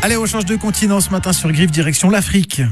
Allez, on change de continent ce matin sur Griffe, direction l'Afrique.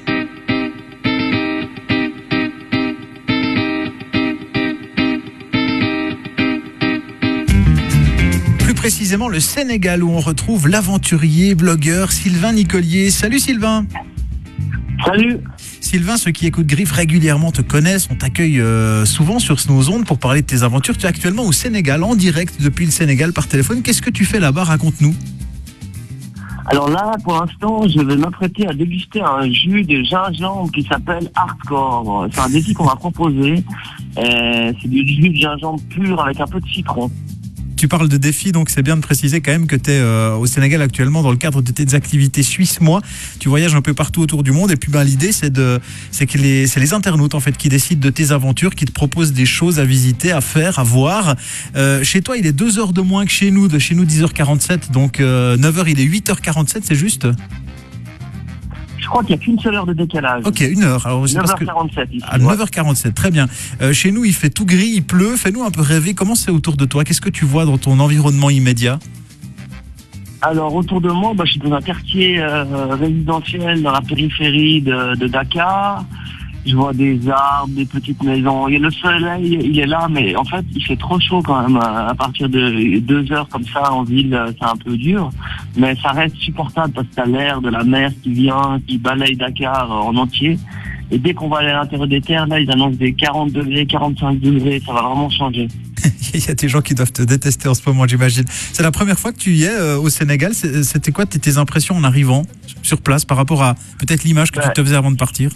Plus précisément le Sénégal, où on retrouve l'aventurier, blogueur Sylvain Nicolier. Salut Sylvain. Salut. Sylvain, ceux qui écoutent Griffe régulièrement te connaissent, on t'accueille souvent sur nos ondes pour parler de tes aventures. Tu es actuellement au Sénégal, en direct depuis le Sénégal par téléphone. Qu'est-ce que tu fais là-bas? Raconte-nous. Alors là, pour l'instant, je vais m'apprêter à déguster un jus de gingembre qui s'appelle Hardcore. C'est un défi qu'on m'a proposé. C'est du jus de gingembre pur avec un peu de citron. Tu parles de défi, donc c'est bien de préciser quand même que tu es au Sénégal actuellement dans le cadre de tes activités Suisse Moi. Tu voyages un peu partout autour du monde et puis l'idée c'est que c'est les internautes en fait qui décident de tes aventures, qui te proposent des choses à visiter, à faire, à voir. Chez toi, il est 2 heures de moins que chez nous 10h47, donc 9h il est 8h47, c'est juste? Je crois qu'il n'y a qu'une seule heure de décalage. Ok, 1 heure. Alors, 9h47 ici. À 9h47, très bien. Chez nous, il fait tout gris, il pleut. Fais-nous un peu rêver. Comment c'est autour de toi? Qu'est-ce que tu vois dans ton environnement immédiat? Alors, autour de moi, je suis dans un quartier résidentiel dans la périphérie de Dakar. Je vois des arbres, des petites maisons. Et le soleil, il est là, mais en fait, il fait trop chaud quand même. À partir de 2 heures comme ça en ville, c'est un peu dur. Mais ça reste supportable parce que t'as l'air de la mer qui vient, qui balaye Dakar en entier. Et dès qu'on va aller à l'intérieur des terres, là, ils annoncent des 40 degrés, 45 degrés. Ça va vraiment changer. Il y a des gens qui doivent te détester en ce moment, j'imagine. C'est la première fois que tu y es au Sénégal. C'était quoi tes impressions en arrivant sur place par rapport à peut-être l'image que tu te faisais avant de partir?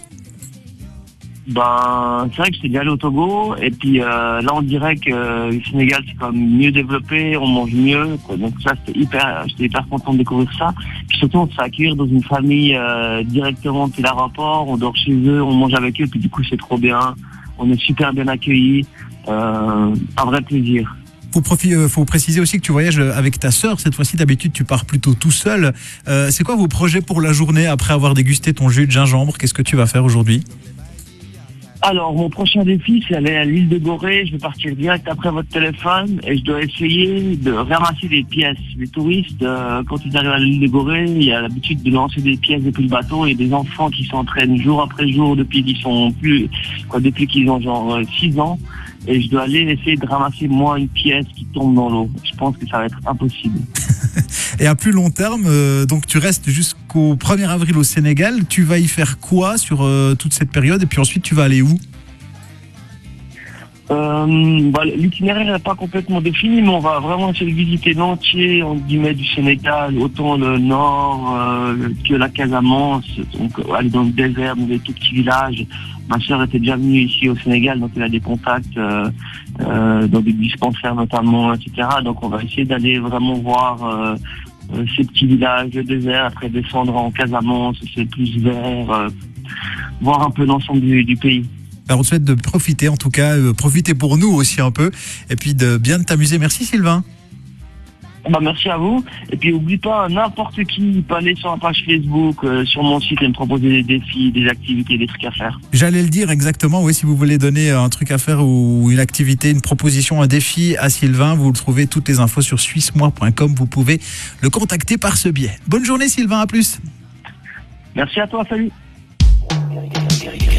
C'est vrai que j'étais déjà allé au Togo et puis là on dirait que le Sénégal c'est quand même mieux développé, on mange mieux, quoi. Donc ça j'étais hyper content de découvrir ça. Puis surtout on se fait accueillir dans une famille directement depuis l'aéroport, on dort chez eux, on mange avec eux, puis du coup c'est trop bien, on est super bien accueillis, un vrai plaisir. Faut préciser aussi que tu voyages avec ta sœur. Cette fois-ci, d'habitude, tu pars plutôt tout seul. C'est quoi vos projets pour la journée après avoir dégusté ton jus de gingembre? Qu'est-ce que tu vas faire aujourd'hui? Alors, mon prochain défi, c'est aller à l'île de Gorée. Je vais partir direct après votre téléphone et je dois essayer de ramasser des pièces. Les touristes, quand ils arrivent à l'île de Gorée, il y a l'habitude de lancer des pièces depuis le bateau. Il y a des enfants qui s'entraînent jour après jour depuis qu'ils ont genre 6 ans. Et je dois aller essayer de ramasser moi une pièce qui tombe dans l'eau. Je pense que ça va être impossible. Et à plus long terme, donc tu restes jusqu'au 1er avril au Sénégal. Tu vas y faire quoi sur toute cette période? Et puis ensuite, tu vas aller où? L'itinéraire n'est pas complètement défini, mais on va vraiment essayer de visiter l'entier entre guillemets du Sénégal, autant le nord que la Casamance, donc aller dans le désert, dans des tout petits villages. Ma sœur était déjà venue ici au Sénégal, donc elle a des contacts dans des dispensaires notamment, etc. Donc on va essayer d'aller vraiment voir ces petits villages, le désert, après descendre en Casamance, c'est plus vert, voir un peu l'ensemble du pays. Alors, on te souhaite de profiter, en tout cas, profiter pour nous aussi un peu, et puis de bien t'amuser. Merci Sylvain. Merci à vous. Et puis n'oublie pas, n'importe qui peut aller sur la page Facebook, sur mon site et me proposer des défis, des activités, des trucs à faire. J'allais le dire exactement, oui, si vous voulez donner un truc à faire ou une activité, une proposition, un défi à Sylvain, vous le trouvez toutes les infos sur suissemois.com. Vous pouvez le contacter par ce biais. Bonne journée Sylvain, à plus. Merci à toi, salut.